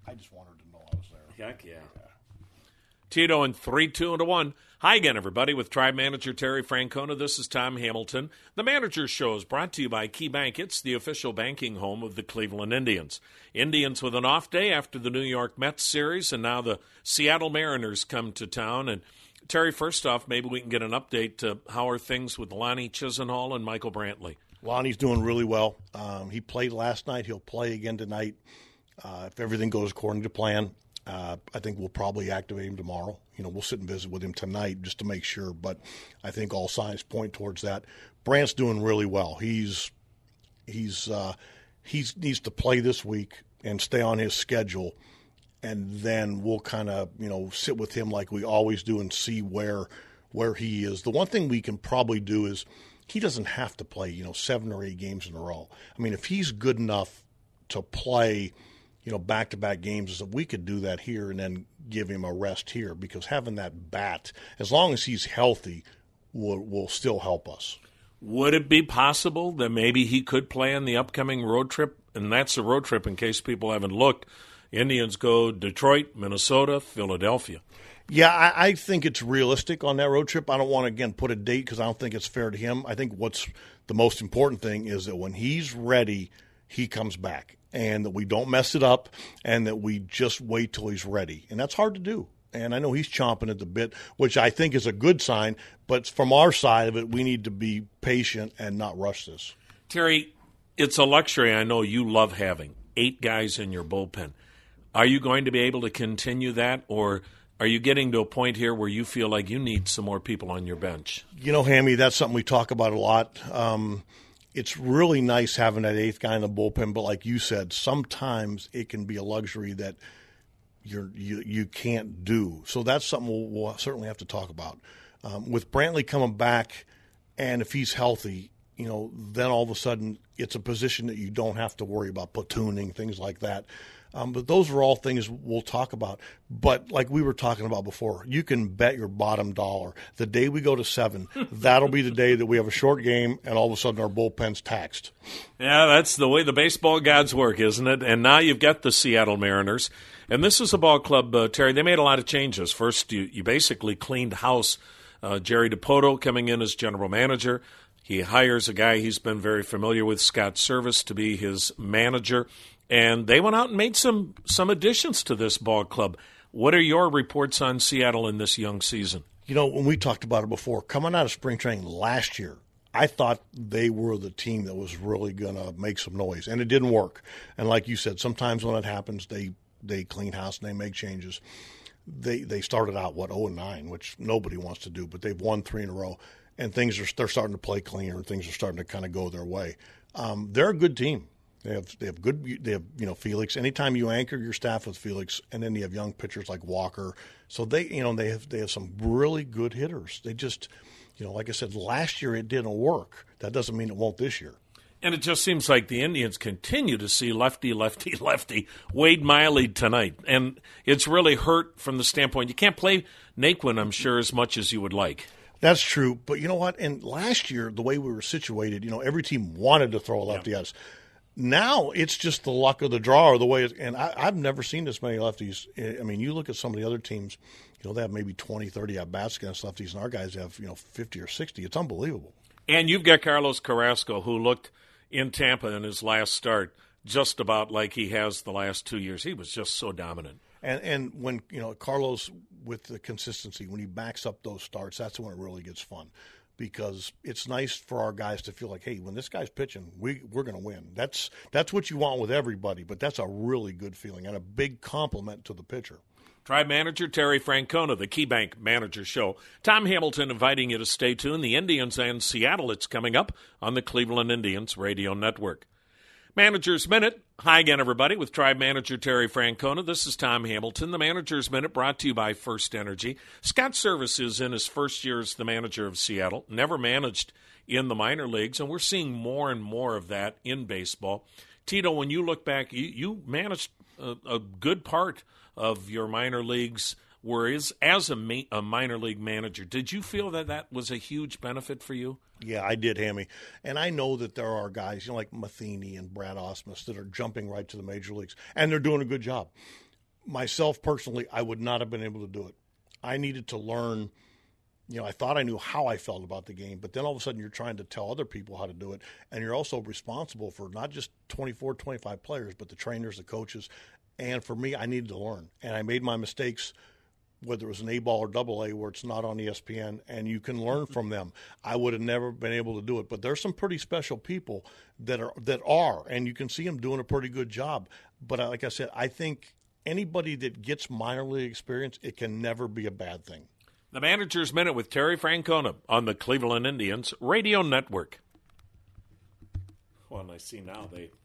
I just wanted to know I was there. Heck yeah. Tito in 3-2-1. Hi again, everybody, with Tribe Manager Terry Francona. This is Tom Hamilton. The Manager's Show is brought to you by KeyBank. It's the official banking home of the Cleveland Indians. Indians with an off day after the New York Mets series, and now the Seattle Mariners come to town. And Terry, first off, maybe we can get an update to how are things with Lonnie Chisenhall and Michael Brantley. Lonnie's doing really well. He played last night. He'll play again tonight if everything goes according to plan. I think we'll probably activate him tomorrow. We'll sit and visit with him tonight just to make sure, but I think all signs point towards that. Brant's doing really well. He needs to play this week and stay on his schedule, and then we'll kind of, sit with him like we always do and see where he is. The one thing we can probably do is he doesn't have to play, 7 or 8 games in a row. I mean, if he's good enough to play back-to-back games, if we could do that here and then give him a rest here, because having that bat, as long as he's healthy, will still help us. Would it be possible that maybe he could play on the upcoming road trip? And that's a road trip, in case people haven't looked. Indians go Detroit, Minnesota, Philadelphia. Yeah, I think it's realistic on that road trip. I don't want to, again, put a date because I don't think it's fair to him. I think what's the most important thing is that when he's ready, he comes back, and that we don't mess it up, and that we just wait till he's ready. And that's hard to do. And I know he's chomping at the bit, which I think is a good sign. But from our side of it, we need to be patient and not rush this. Terry, it's a luxury I know you love having, 8 guys in your bullpen. Are you going to be able to continue that, or are you getting to a point here where you feel like you need some more people on your bench? Hammy, that's something we talk about a lot. It's really nice having that 8th guy in the bullpen, but like you said, sometimes it can be a luxury that you can't do. So that's something we'll certainly have to talk about. With Brantley coming back, and if he's healthy, then all of a sudden it's a position that you don't have to worry about platooning, things like that. But those are all things we'll talk about. But like we were talking about before, you can bet your bottom dollar. The day we go to 7, that'll be the day that we have a short game and all of a sudden our bullpen's taxed. Yeah, that's the way the baseball gods work, isn't it? And now you've got the Seattle Mariners. And this is a ball club, Terry, they made a lot of changes. First, you basically cleaned house. Jerry Dipoto coming in as general manager. He hires a guy he's been very familiar with, Scott Service, to be his manager. And they went out and made some additions to this ball club. What are your reports on Seattle in this young season? When we talked about it before, coming out of spring training last year, I thought they were the team that was really going to make some noise, and it didn't work. And like you said, sometimes when it happens, they clean house and they make changes. They started out, 0-9, which nobody wants to do, but they've won 3 in a row, and they're starting to play cleaner, and things are starting to kind of go their way. They're a good team. They have Felix. Anytime you anchor your staff with Felix, and then you have young pitchers like Walker, so they have some really good hitters. They just, like I said, last year it didn't work. That doesn't mean it won't this year. And it just seems like the Indians continue to see lefty, Wade Miley tonight. And it's really hurt from the standpoint, you can't play Naquin, I'm sure, as much as you would like. That's true. But you know what? And last year, the way we were situated, every team wanted to throw a lefty at us. Now it's just the luck of the draw or the way and I've never seen this many lefties. I mean, you look at some of the other teams, they have maybe 20, 30 at-bats against lefties, and our guys have, 50 or 60. It's unbelievable. And you've got Carlos Carrasco, who looked in Tampa in his last start just about like he has the last 2 years. He was just so dominant. And when, Carlos, with the consistency, when he backs up those starts, that's when it really gets fun. Because it's nice for our guys to feel like, hey, when this guy's pitching, we're going to win. That's what you want with everybody, but that's a really good feeling and a big compliment to the pitcher. Tribe Manager Terry Francona, the KeyBank Manager Show. Tom Hamilton inviting you to stay tuned. The Indians and Seattle, it's coming up on the Cleveland Indians Radio Network. Manager's Minute. Hi again, everybody, with Tribe Manager Terry Francona. This is Tom Hamilton. The Manager's Minute brought to you by First Energy. Scott Service is in his first year as the manager of Seattle, never managed in the minor leagues, and we're seeing more and more of that in baseball. Tito, when you look back, you managed a good part of your minor leagues, whereas as a minor league manager, did you feel that was a huge benefit for you? Yeah, I did, Hammy. And I know that there are guys, like Matheny and Brad Ausmus, that are jumping right to the major leagues, and they're doing a good job. myself personally, I would not have been able to do it. I needed to learn. I thought I knew how I felt about the game, but then all of a sudden you're trying to tell other people how to do it, and you're also responsible for not just 24, 25 players, but the trainers, the coaches. And for me, I needed to learn. And I made my mistakes, whether it was an A-ball or double-A, where it's not on ESPN, and you can learn from them. I would have never been able to do it. But there's some pretty special people that are, and you can see them doing a pretty good job. But like I said, I think anybody that gets minor league experience, it can never be a bad thing. The Manager's Minute with Terry Francona on the Cleveland Indians Radio Network. Well, and I see now they